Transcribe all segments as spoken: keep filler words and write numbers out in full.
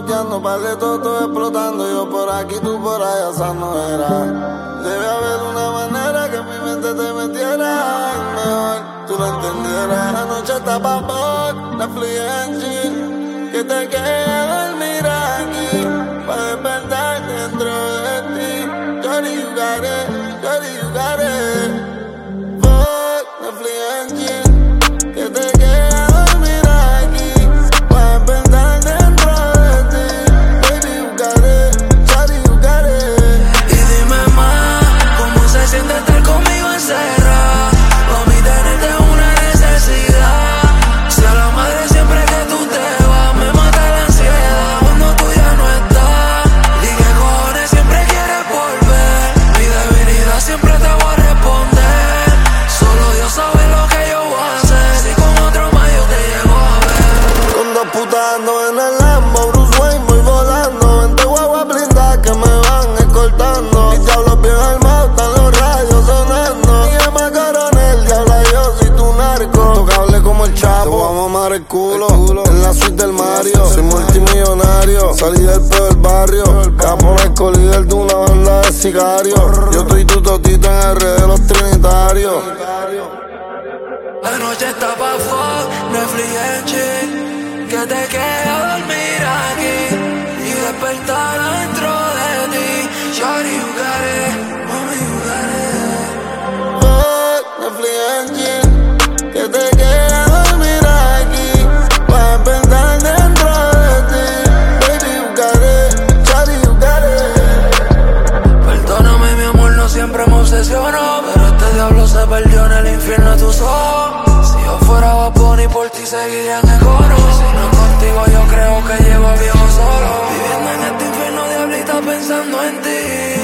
bellaqueando, par de toto explotando. Yo por aquí, tú por allá, esa no era. Debe haber una manera que en mi mente te metiera. Mejor tú lo entendieras. La noche está pa' fuck, Netflix en chill. Que te quede dormir aquí, pa' despertar dentro de ti. Johnny, you got it, Johnny, you got it. Fuck, Netflix en chill. Que te quede dormir aquí, pa' despertar dentro de ti. Baby, you got it, Johnny, you got it. Y dime más, ¿cómo se siente estar conmigo encerrada? Pa' mí tenerte es una necesidad. Si a la madre siempre que tú te vas me mata la ansiedad cuando tú ya no estás. Y qué cojones siempre quieres volver. Mi debilidad siempre te voy a responder. Solo Dios sabe lo que yo voy a hacer. Si con otro más yo te llego a ver. Con dos putas ando en el Lambo, Bruce Wayne voy volando. Vente guagua blindadas que me van escoltando. Mis diablos bien armados, están los radios sonando. Y llama coronel, diabla yo soy tu narco. Tocable como el Chapo, te voy a mamar el culo, el culo. En la suite del Mario, soy multimillonario. Salí del peor barrio, capo narco, líder de una banda de sicarios. Yo estoy tu totito en el red de los trinitarios. La noche está pa' fuck, Netflix en chill. Que te quede a dormir aquí y despertar dentro de ti. Shawty, you got it, mami, you got it. Fuck, Netflix en chill. Que te quede a dormir aquí, pa' despertar dentro de ti. Baby, you got it, Shawty, you got it. Perdóname, mi amor, no siempre me obsesionó, pero este diablo se perdió en el infierno de tus ojos. Si yo fuera Bad Bunny, por ti seguiría en el coro. Si no es contigo, yo creo que llevo a viejo solo. Viviendo en este infierno, diablita, pensando en ti.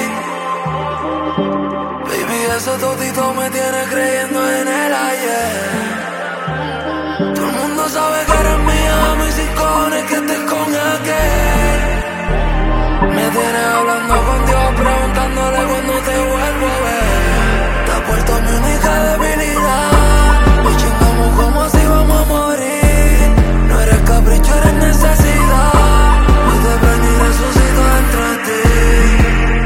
Baby, ese totito me tiene creyendo en el ayer. Todo el mundo sabe que eres mía, mis sin cojones que estés con aquel. Me tienes hablando con Dios, preguntándole cuándo te vuelvo a ver. Te has vuelto mi única debilidad. Hoy chingamos como si vamos a morir. No eres capricho, eres necesidad. Hoy te prendí y resucito dentro de ti.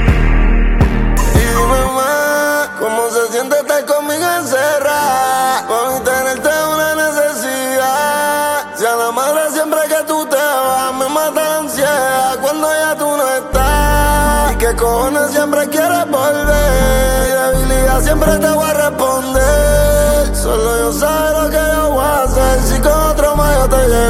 Y dime más, ¿cómo se siente estar conmigo encerrada? Pa' mí tenerte es una necesidad. Si a la madre siempre que tú te vas me mata la ansiedad cuando ya tú no estás. Y qué cojones siempre quieres volver. Mi debilidad siempre te voy a responder. Solo yo sé lo que yo voy a hacer. Si con otro más yo te llevo